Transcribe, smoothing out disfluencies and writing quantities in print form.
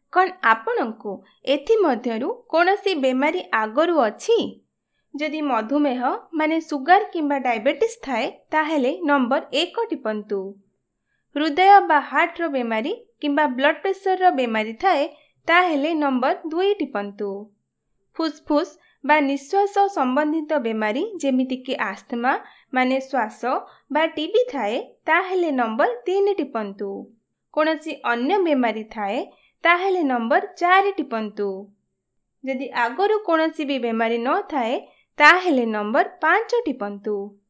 କ'ଣ ଆପଣଙ୍କୁ ଏଥିମଧ୍ୟରୁ କୌଣସି ବେମାରୀ ଆଗରୁ ଅଛି? ଯଦି ମଧୁମେହ ମାନେ ସୁଗାର କିମ୍ବା ଡାଇବେଟିସ୍ ଥାଏ ତାହେଲେ ନମ୍ବର 1 ଟିପନ୍ତୁ। ହୃଦୟ ବା ହାର୍ଟର ବେମାରୀ କିମ୍ବା ବ୍ଲଡ୍ ପ୍ରେସରର ବେମାରୀ ଥାଏ ତାହେଲେ ନମ୍ବର 2 ଟିପନ୍ତୁ। ଫୁସ୍ଫୁସ୍ ବା ନିଶ୍ୱାସ ସମ୍ବନ୍ଧିତ ବେମାରୀ ଯେମିତିକି ଆସ୍ଥମା ମାନେ ଶ୍ୱାସ ବା ଟିବି ଥାଏ ତାହେଲେ ନମ୍ବର 3 ଟିପନ୍ତୁ। କୌଣସି ଅନ୍ୟ ବେମାରୀ ଥାଏ ତାହେଲେ ନମ୍ବର 4 ଟିପନ୍ତୁ। ଯଦି ଆଗରୁ କୌଣସି ବି ବେମାରୀ ନଥାଏ ତାହେଲେ ନମ୍ବର 5 ଟିପନ୍ତୁ।